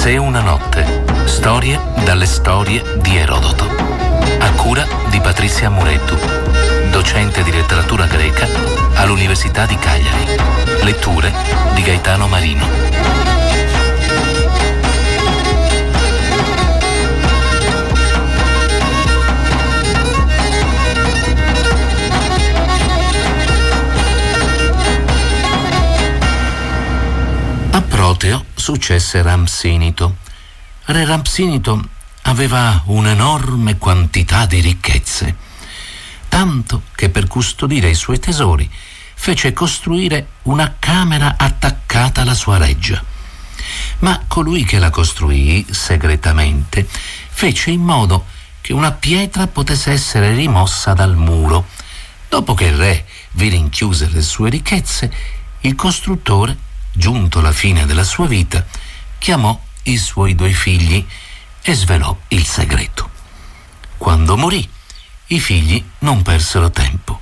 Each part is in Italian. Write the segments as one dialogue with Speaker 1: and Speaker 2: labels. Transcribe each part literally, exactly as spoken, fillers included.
Speaker 1: Sé una notte. Storie dalle storie di Erodoto. A cura di Patrizia Muretu, docente di letteratura greca all'Università di Cagliari. Letture di Gaetano Marino. A Proteo successe Rampsinito. Re Rampsinito aveva un'enorme quantità di ricchezze, tanto che per custodire i suoi tesori fece costruire una camera attaccata alla sua reggia. Ma colui che la costruì segretamente fece in modo che una pietra potesse essere rimossa dal muro. Dopo che il re vi rinchiuse le sue ricchezze, il costruttore, giunto alla fine della sua vita, chiamò i suoi due figli e svelò il segreto. Quando morì, i figli non persero tempo.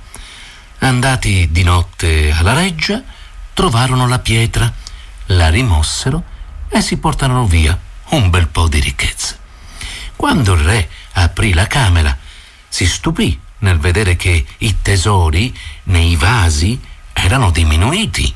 Speaker 1: Andati di notte alla reggia, trovarono la pietra, la rimossero e si portarono via un bel po' di ricchezze. Quando il re aprì la camera, si stupì nel vedere che i tesori nei vasi erano diminuiti.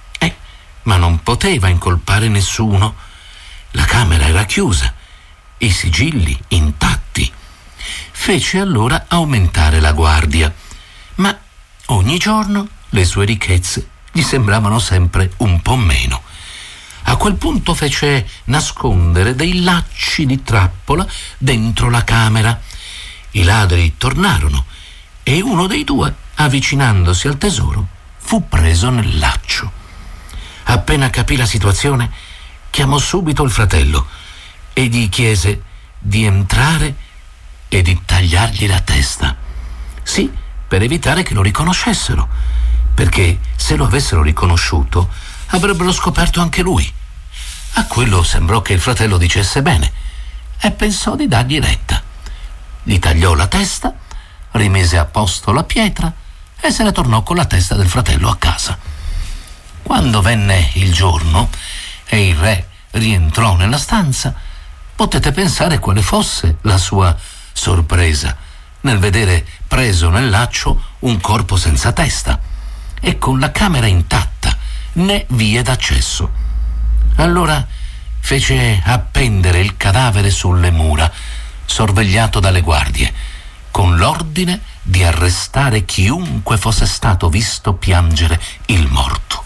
Speaker 1: Ma non poteva incolpare nessuno. La camera era chiusa, i sigilli intatti. Fece allora aumentare la guardia, ma ogni giorno le sue ricchezze gli sembravano sempre un po' meno. A quel punto fece nascondere dei lacci di trappola dentro la camera. I ladri tornarono e uno dei due, avvicinandosi al tesoro, fu preso nel laccio. Appena capì la situazione, chiamò subito il fratello e gli chiese di entrare e di tagliargli la testa. Sì, per evitare che lo riconoscessero, perché se lo avessero riconosciuto avrebbero scoperto anche lui. A quello sembrò che il fratello dicesse bene e pensò di dargli retta. Gli tagliò la testa, rimise a posto la pietra e se ne tornò con la testa del fratello a casa. Quando venne il giorno e il re rientrò nella stanza, potete pensare quale fosse la sua sorpresa nel vedere preso nel laccio un corpo senza testa e con la camera intatta, né vie d'accesso. Allora fece appendere il cadavere sulle mura, sorvegliato dalle guardie, con l'ordine di arrestare chiunque fosse stato visto piangere il morto.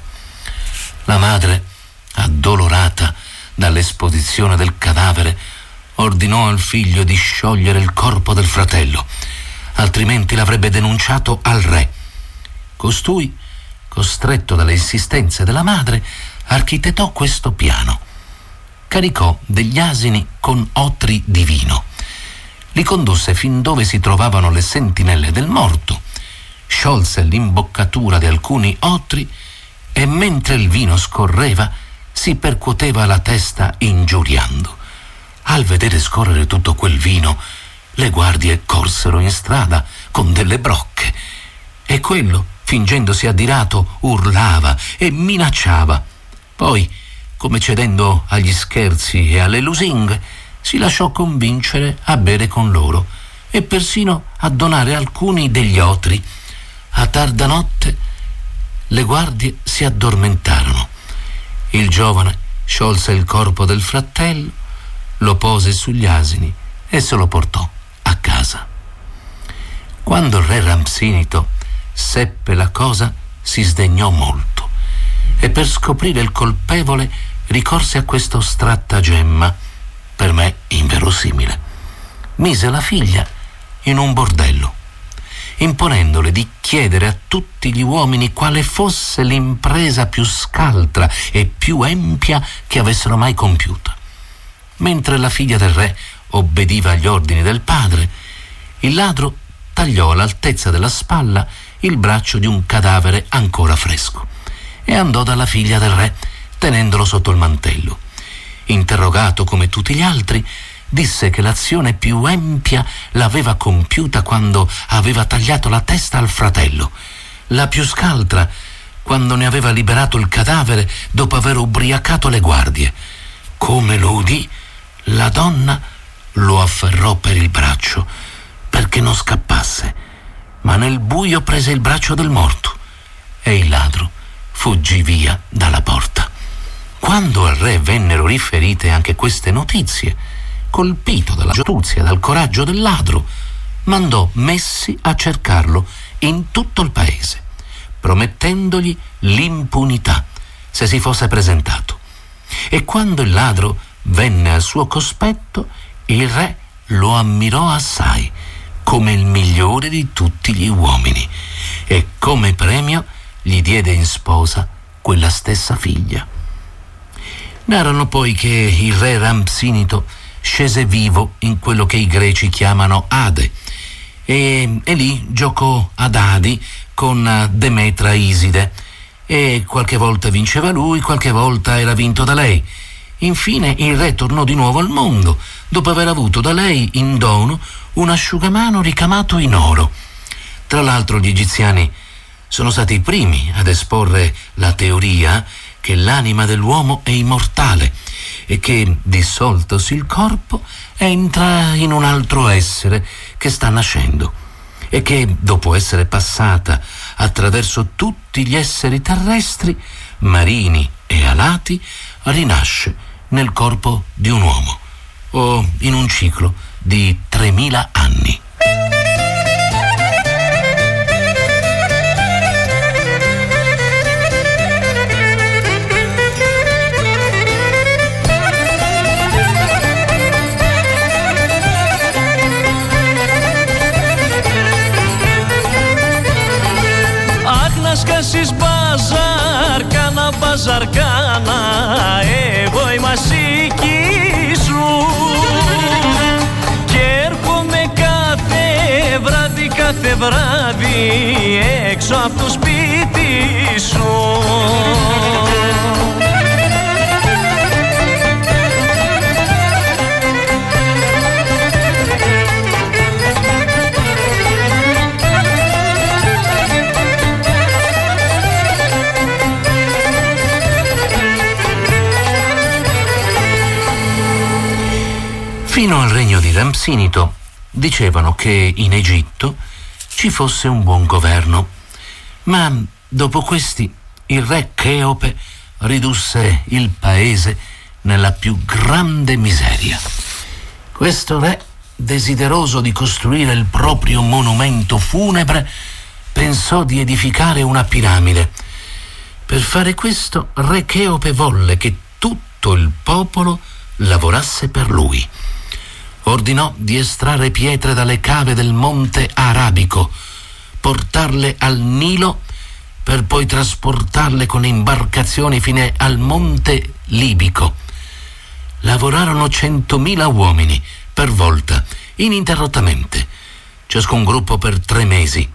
Speaker 1: La madre, addolorata dall'esposizione del cadavere, ordinò al figlio di sciogliere il corpo del fratello, altrimenti l'avrebbe denunciato al re. Costui, costretto dalle insistenze della madre, architettò questo piano. Caricò degli asini con otri di vino. Li condusse fin dove si trovavano le sentinelle del morto, sciolse l'imboccatura di alcuni otri e mentre il vino scorreva si percuoteva la testa ingiuriando. Al vedere scorrere tutto quel vino, le guardie corsero in strada con delle brocche e quello, fingendosi addirato, urlava e minacciava. Poi, come cedendo agli scherzi e alle lusinghe, si lasciò convincere a bere con loro e persino a donare alcuni degli otri. A tarda notte le guardie si addormentarono. Il giovane sciolse il corpo del fratello, lo pose sugli asini e se lo portò a casa. Quando il re Rampsinito seppe la cosa, si sdegnò molto e per scoprire il colpevole ricorse a questo stratagemma, per me inverosimile. Mise la figlia in un bordello, imponendole di chiedere a tutti gli uomini quale fosse l'impresa più scaltra e più empia che avessero mai compiuto. Mentre la figlia del re obbediva agli ordini del padre, il ladro tagliò all'altezza della spalla il braccio di un cadavere ancora fresco e andò dalla figlia del re tenendolo sotto il mantello. Interrogato come tutti gli altri, disse che l'azione più empia l'aveva compiuta quando aveva tagliato la testa al fratello, la più scaltra quando ne aveva liberato il cadavere dopo aver ubriacato le guardie, come lo udì, la donna lo afferrò per il braccio perché non scappasse, ma nel buio prese il braccio del morto e il ladro fuggì via dalla porta. Quando al re vennero riferite anche queste notizie, colpito dalla giustizia e dal coraggio del ladro, mandò messi a cercarlo in tutto il paese, promettendogli l'impunità se si fosse presentato. E quando il ladro venne al suo cospetto, il re lo ammirò assai come il migliore di tutti gli uomini e come premio gli diede in sposa quella stessa figlia. Narrano poi che il re Rampsinito scese vivo in quello che i greci chiamano Ade e, e lì giocò a dadi con Demetra Iside e qualche volta vinceva lui, qualche volta era vinto da lei. Infine il re tornò di nuovo al mondo dopo aver avuto da lei in dono un asciugamano ricamato in oro. Tra l'altro gli egiziani sono stati i primi ad esporre la teoria che l'anima dell'uomo è immortale e che, dissoltosi il corpo, entra in un altro essere che sta nascendo e che, dopo essere passata attraverso tutti gli esseri terrestri, marini e alati, rinasce nel corpo di un uomo o in un ciclo di tremila anni.
Speaker 2: Σκάσεις μπαζάρ, κάνα μπαζάρ κάνα, εγώ η μασίκη σου και έρχομαι κάθε βράδυ, κάθε βράδυ έξω από το σπίτι σου.
Speaker 1: Fino al regno di Rampsinito dicevano che in Egitto ci fosse un buon governo, ma dopo questi il re Cheope ridusse il paese nella più grande miseria. Questo re, desideroso di costruire il proprio monumento funebre, pensò di edificare una piramide. Per fare questo, re Cheope volle che tutto il popolo lavorasse per lui. Ordinò di estrarre pietre dalle cave del monte Arabico, portarle al Nilo per poi trasportarle con imbarcazioni fino al monte Libico. Lavorarono centomila uomini per volta, ininterrottamente, ciascun gruppo per tre mesi.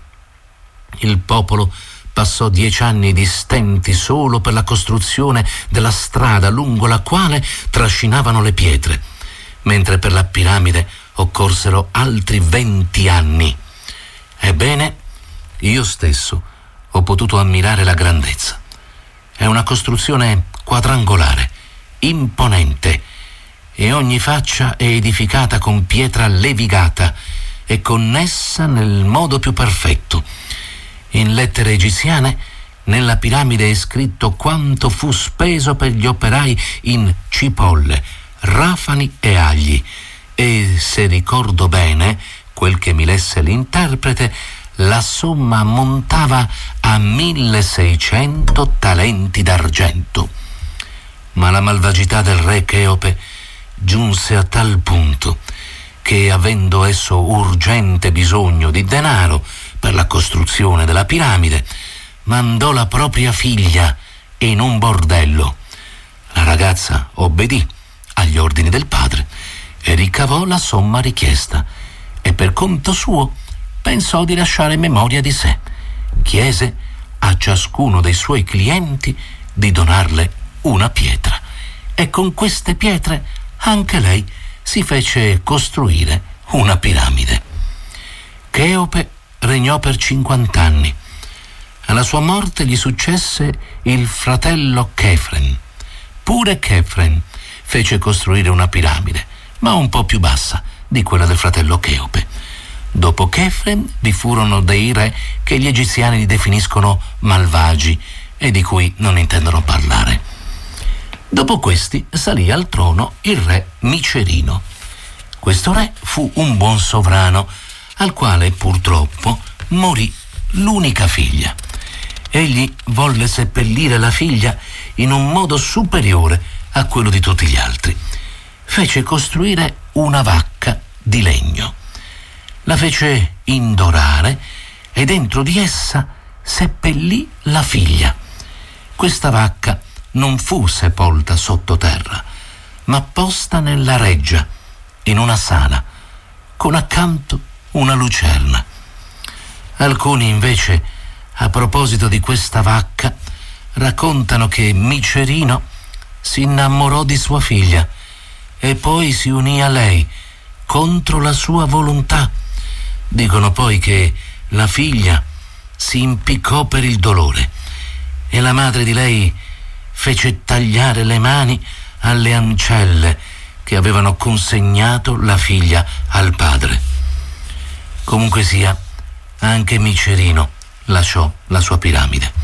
Speaker 1: Il popolo passò dieci anni di stenti solo per la costruzione della strada lungo la quale trascinavano le pietre, mentre per la piramide occorsero altri venti anni. Ebbene, io stesso ho potuto ammirare la grandezza. È una costruzione quadrangolare, imponente, e ogni faccia è edificata con pietra levigata e connessa nel modo più perfetto. In lettere egiziane, nella piramide è scritto quanto fu speso per gli operai in cipolle, rafani e agli, e se ricordo bene quel che mi lesse l'interprete, la somma ammontava a milleseicento talenti d'argento. Ma la malvagità del re Cheope giunse a tal punto che, avendo esso urgente bisogno di denaro per la costruzione della piramide, mandò la propria figlia in un bordello. La ragazza obbedì agli ordini del padre e ricavò la somma richiesta e per conto suo pensò di lasciare memoria di sé. Chiese a ciascuno dei suoi clienti di donarle una pietra e con queste pietre anche lei si fece costruire una piramide. Cheope regnò per cinquant'anni. Alla sua morte gli successe il fratello Chefren. Pure Chefren fece costruire una piramide, ma un po' più bassa di quella del fratello Cheope. Dopo Chefren vi furono dei re che gli egiziani definiscono malvagi e di cui non intendono parlare. Dopo questi salì al trono il re Micerino. Questo re fu un buon sovrano, al quale purtroppo morì l'unica figlia. Egli volle seppellire la figlia in un modo superiore a quello di tutti gli altri. Fece costruire una vacca di legno. La fece indorare e dentro di essa seppellì la figlia. Questa vacca non fu sepolta sottoterra, ma posta nella reggia, in una sala, con accanto una lucerna. Alcuni invece, a proposito di questa vacca, raccontano che Micerino si innamorò di sua figlia e poi si unì a lei contro la sua volontà. Dicono poi che la figlia si impiccò per il dolore e la madre di lei fece tagliare le mani alle ancelle che avevano consegnato la figlia al padre. Comunque sia, anche Micerino lasciò la sua piramide.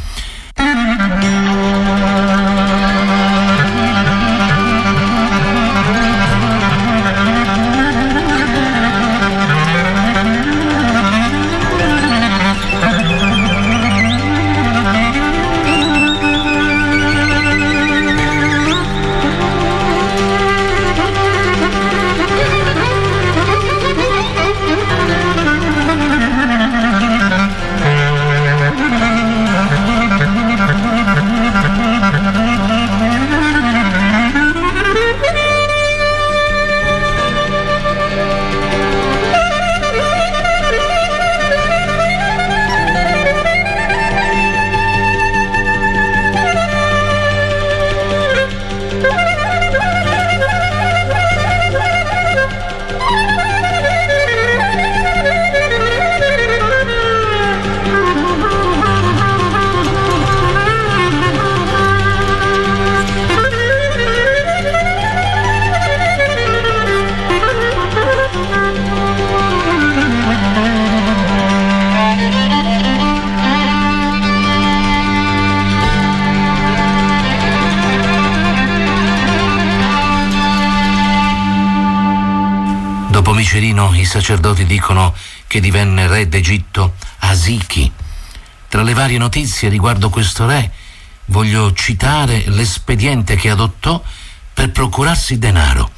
Speaker 1: Dopo Micerino i sacerdoti dicono che divenne re d'Egitto Asichi. Tra le varie notizie riguardo questo re voglio citare l'espediente che adottò per procurarsi denaro.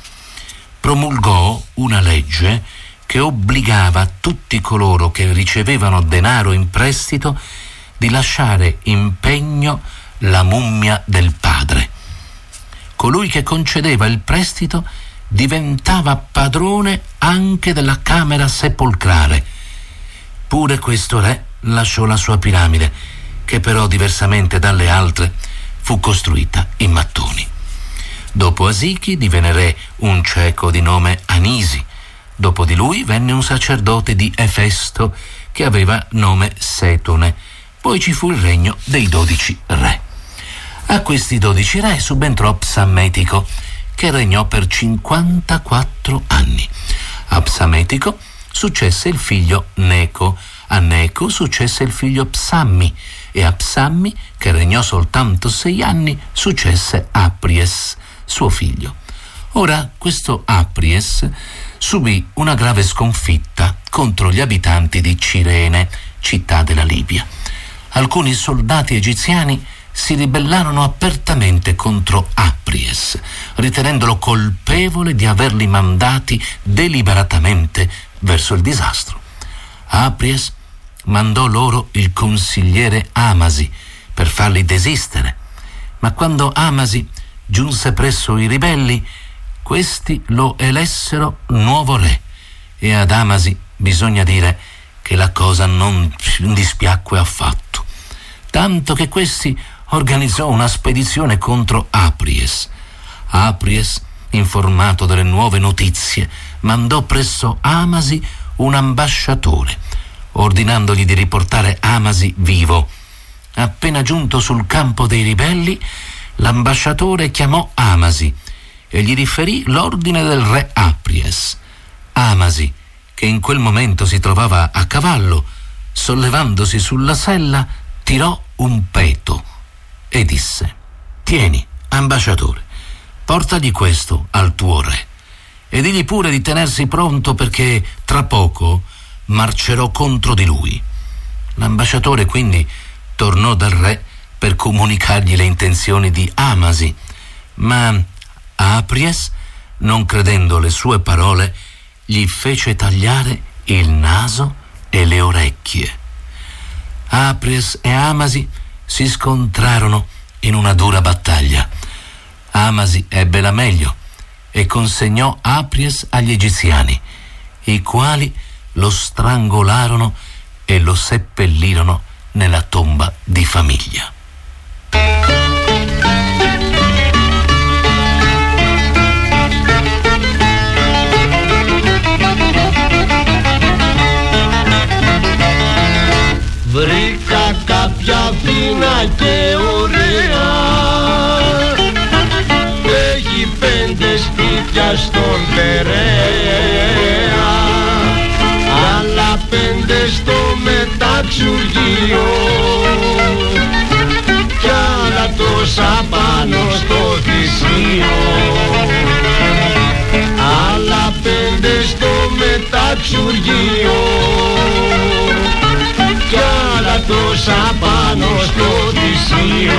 Speaker 1: Promulgò una legge che obbligava tutti coloro che ricevevano denaro in prestito di lasciare in pegno la mummia del padre. Colui che concedeva il prestito diventava padrone anche della camera sepolcrale. Pure questo re lasciò la sua piramide, che però, diversamente dalle altre, fu costruita in mattoni. Dopo Asichi divenne re un ceco di nome Anisi. Dopo di lui venne un sacerdote di Efesto che aveva nome Setone. Poi ci fu il regno dei dodici re. A questi dodici re subentrò Psammetico, che regnò per cinquantaquattro anni. A Psammetico successe il figlio Neco, a Neco successe il figlio Psammi, e a Psammi, che regnò soltanto sei anni, successe Apries, suo figlio. Ora questo Apries subì una grave sconfitta contro gli abitanti di Cirene, città della Libia. Alcuni soldati egiziani si ribellarono apertamente contro Apries, ritenendolo colpevole di averli mandati deliberatamente verso il disastro. Apries mandò loro il consigliere Amasi per farli desistere, ma quando Amasi giunse presso i ribelli, questi lo elessero nuovo re, e ad Amasi bisogna dire che la cosa non dispiacque affatto, tanto che questi organizzò una spedizione contro Apries. Apries, informato delle nuove notizie, mandò presso Amasi un ambasciatore, ordinandogli di riportare Amasi vivo. Appena giunto sul campo dei ribelli, l'ambasciatore chiamò Amasi e gli riferì l'ordine del re Apries. Amasi, che in quel momento si trovava a cavallo, sollevandosi sulla sella, tirò un peto e disse: «Tieni, ambasciatore, portagli questo al tuo re e digli pure di tenersi pronto perché tra poco marcerò contro di lui». L'ambasciatore quindi tornò dal re per comunicargli le intenzioni di Amasi, ma Apries, non credendo le sue parole, gli fece tagliare il naso e le orecchie. Apries e Amasi si scontrarono in una dura battaglia. Amasi ebbe la meglio e consegnò Apries agli egiziani, i quali lo strangolarono e lo seppellirono nella tomba di famiglia.
Speaker 3: Βρήκα κάποια φίνα και ωραία, έχει πέντε σπίτια στον Περαία, άλλα πέντε στο μεταξουργείο κι άλλα τόσα πάνω στο θυσίο, άλλα πέντε στο μεταξουργείο κι άλλα τόσα πάνω στο θυσίο.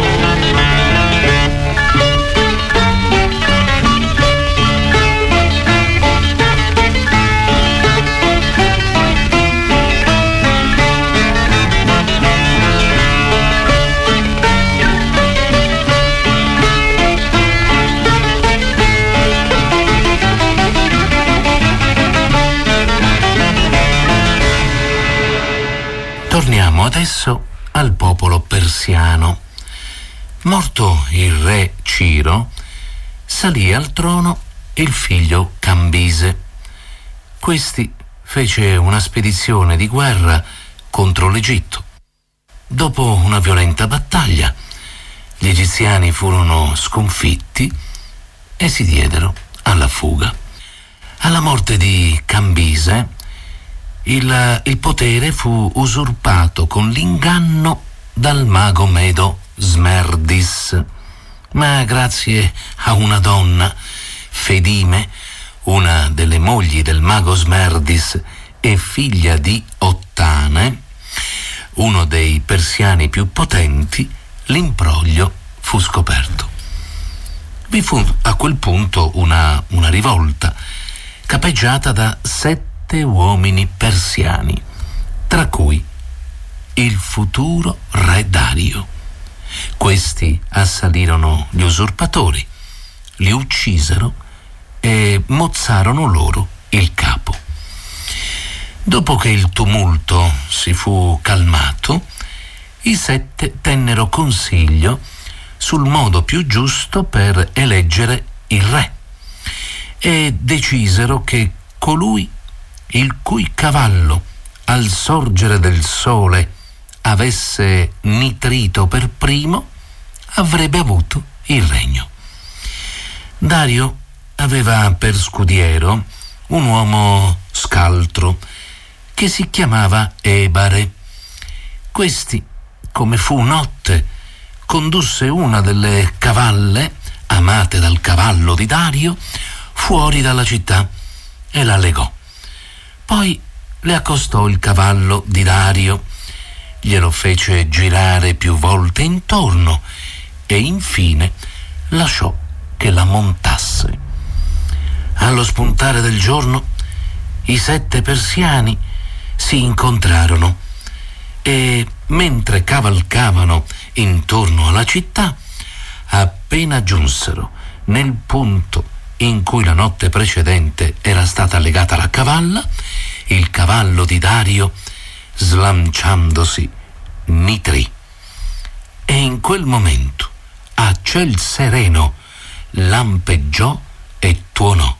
Speaker 1: Torniamo adesso al popolo persiano. Morto il re Ciro, salì al trono il figlio Cambise. Questi fece una spedizione di guerra contro l'Egitto. Dopo una violenta battaglia, gli egiziani furono sconfitti e si diedero alla fuga. Alla morte di Cambise, Il, il potere fu usurpato con l'inganno dal mago medo Smerdis, ma grazie a una donna, Fedime, una delle mogli del mago Smerdis e figlia di Ottane, uno dei persiani più potenti, l'imbroglio fu scoperto. Vi fu a quel punto una, una rivolta capeggiata da sette uomini persiani, tra cui il futuro re Dario. Questi assalirono gli usurpatori, li uccisero e mozzarono loro il capo. Dopo che il tumulto si fu calmato, i sette tennero consiglio sul modo più giusto per eleggere il re e decisero che colui il cui cavallo al sorgere del sole avesse nitrito per primo avrebbe avuto il regno. Dario aveva per scudiero un uomo scaltro che si chiamava Ebare. Questi, come fu notte, condusse una delle cavalle amate dal cavallo di Dario fuori dalla città e la legò. Poi le accostò il cavallo di Dario, glielo fece girare più volte intorno e infine lasciò che la montasse. Allo spuntare del giorno i sette persiani si incontrarono e mentre cavalcavano intorno alla città, appena giunsero nel punto in cui la notte precedente era stata legata la cavalla, il cavallo di Dario, slanciandosi, nitrì. E in quel momento, a ciel sereno, lampeggiò e tuonò.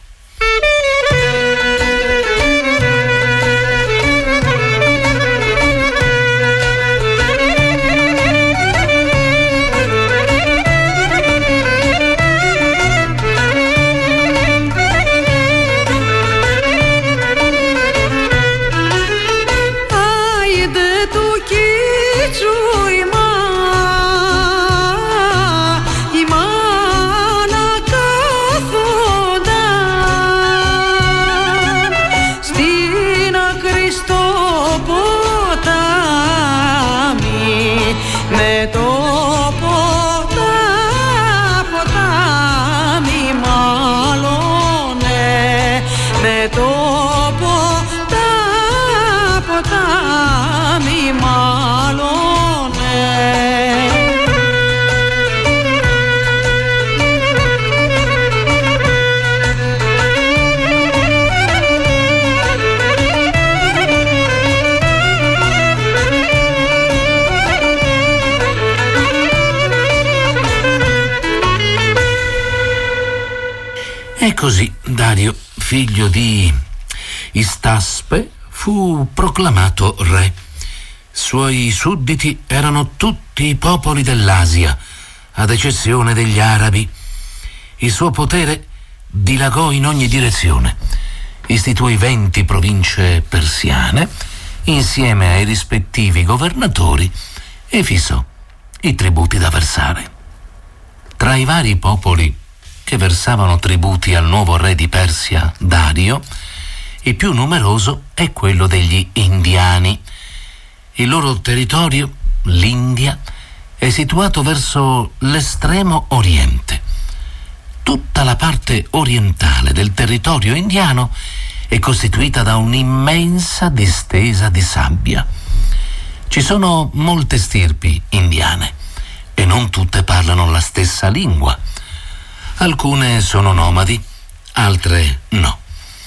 Speaker 4: με το ποτά, ποτάμι μάλλονε, με το ποτά, ποτάμι μάλλονε.
Speaker 1: E così Dario, figlio di Istaspe, fu proclamato re. Suoi sudditi erano tutti i popoli dell'Asia, ad eccezione degli arabi. Il suo potere dilagò in ogni direzione. Istituì venti province persiane insieme ai rispettivi governatori e fissò i tributi da versare. Tra i vari popoli che versavano tributi al nuovo re di Persia, Dario, il più numeroso è quello degli indiani. Il loro territorio, l'India, è situato verso l'estremo oriente. Tutta la parte orientale del territorio indiano è costituita da un'immensa distesa di sabbia. Ci sono molte stirpi indiane e non tutte parlano la stessa lingua. Alcune sono nomadi, altre no.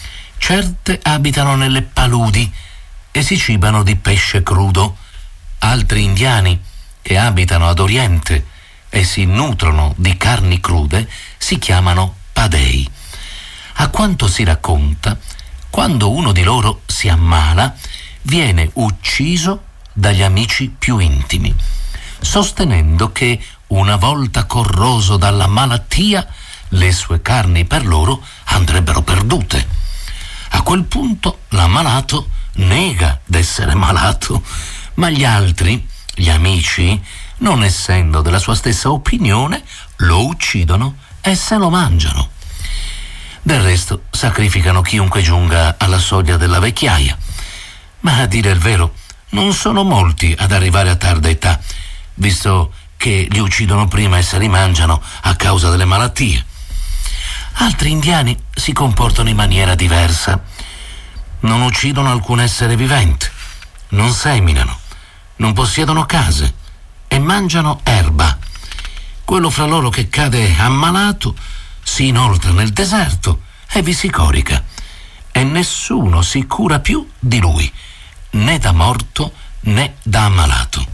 Speaker 1: Certe abitano nelle paludi e si cibano di pesce crudo. Altri indiani che abitano ad oriente e si nutrono di carni crude si chiamano padei. A quanto si racconta, quando uno di loro si ammala, viene ucciso dagli amici più intimi, sostenendo che una volta corroso dalla malattia le sue carni per loro andrebbero perdute. A quel punto l'ammalato nega d'essere malato, ma gli altri, gli amici, non essendo della sua stessa opinione, lo uccidono e se lo mangiano. Del resto sacrificano chiunque giunga alla soglia della vecchiaia. Ma a dire il vero, non sono molti ad arrivare a tarda età, visto che li uccidono prima e se li mangiano a causa delle malattie. Altri indiani si comportano in maniera diversa. Non uccidono alcun essere vivente, non seminano, non possiedono case e mangiano erba. Quello fra loro che cade ammalato si inoltra nel deserto e vi si corica, e nessuno si cura più di lui, né da morto né da ammalato.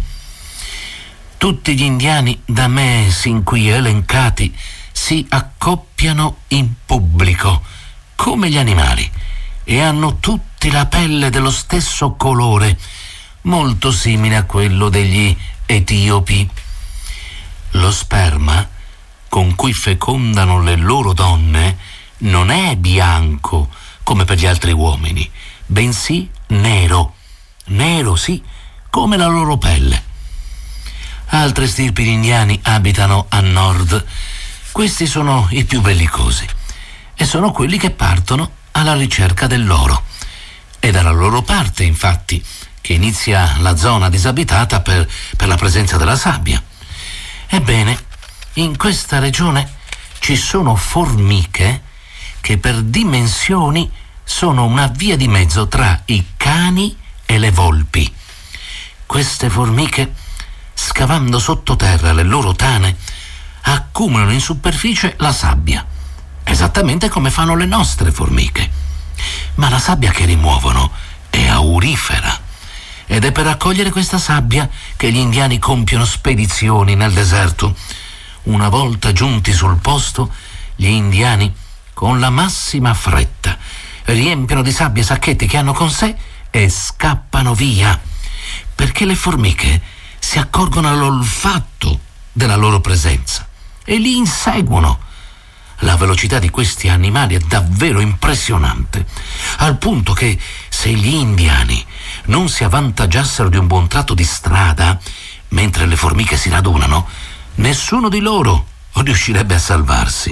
Speaker 1: Tutti gli indiani da me sin qui elencati si accoppiano in pubblico, come gli animali, e hanno tutti la pelle dello stesso colore, molto simile a quello degli etiopi. Lo sperma con cui fecondano le loro donne non è bianco come per gli altri uomini, bensì nero, nero sì, come la loro pelle. Altre stirpi di indiani abitano a nord. Questi sono i più bellicosi e sono quelli che partono alla ricerca dell'oro. È dalla loro parte, infatti, che inizia la zona disabitata per, per la presenza della sabbia. Ebbene, in questa regione ci sono formiche che per dimensioni sono una via di mezzo tra i cani e le volpi. Queste formiche, scavando sottoterra le loro tane, accumulano in superficie la sabbia, esattamente come fanno le nostre formiche. Ma la sabbia che rimuovono è aurifera ed è per raccogliere questa sabbia che gli indiani compiono spedizioni nel deserto. Una volta giunti sul posto, gli indiani, con la massima fretta, riempiono di sabbia i sacchetti che hanno con sé e scappano via, perché le formiche si accorgono all'olfatto della loro presenza e li inseguono. La velocità di questi animali è davvero impressionante, al punto che se gli indiani non si avvantaggiassero di un buon tratto di strada mentre le formiche si radunano, nessuno di loro riuscirebbe a salvarsi.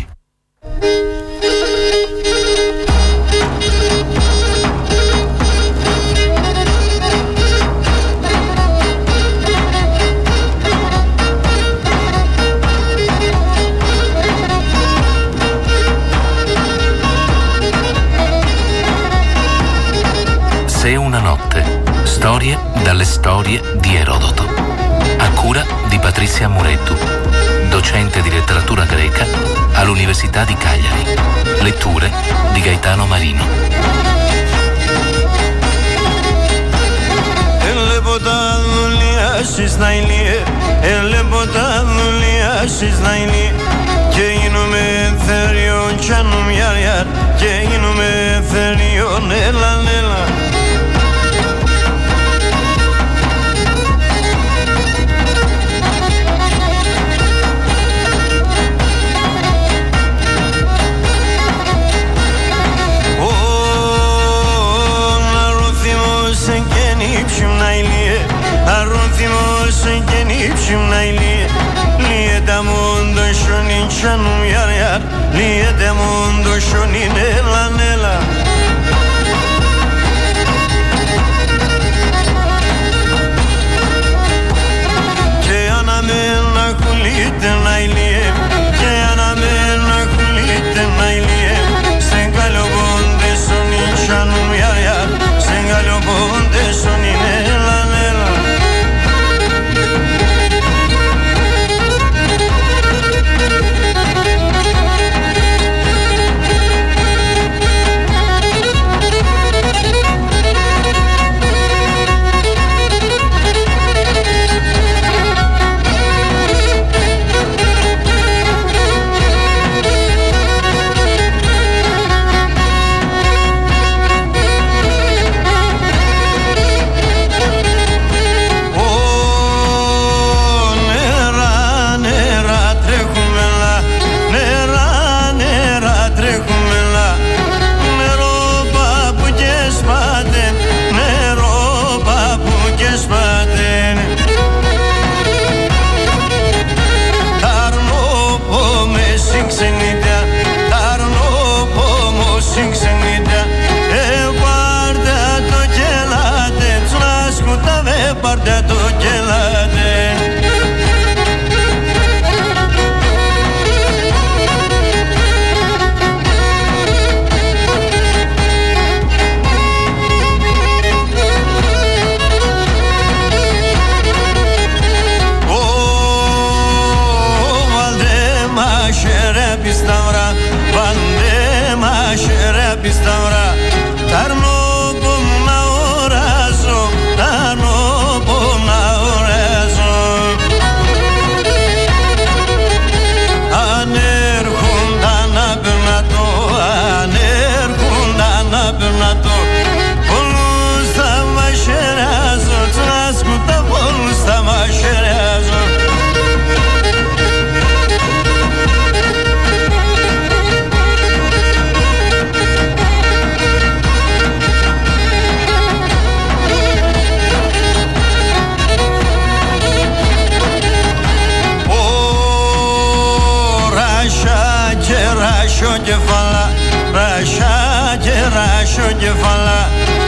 Speaker 1: Storie dalle storie di Erodoto. A cura di Patrizia Murettu, docente di letteratura greca all'Università di Cagliari. Letture di Gaetano Marino.
Speaker 5: Και γίνομαι θεριόν τσάνουμε γιαρ γιαρ, και γίνομαι θεριόν έλα έλα. Liedamon shonin chanum yar yar, liedamon shonin ela nela. Ke anamen nakulit nailie, ke anamen nakulit nailie. Sengalobon de shonin chanum yar yar, sengalobon de shonin ela nela.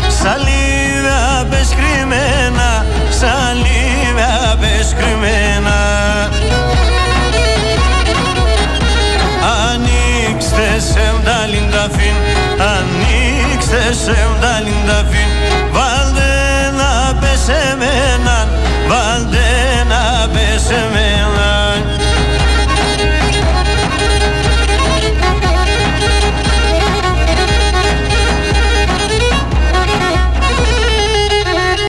Speaker 5: Σαλίβια πεσκριμένα, σαλίβια πεσκριμένα.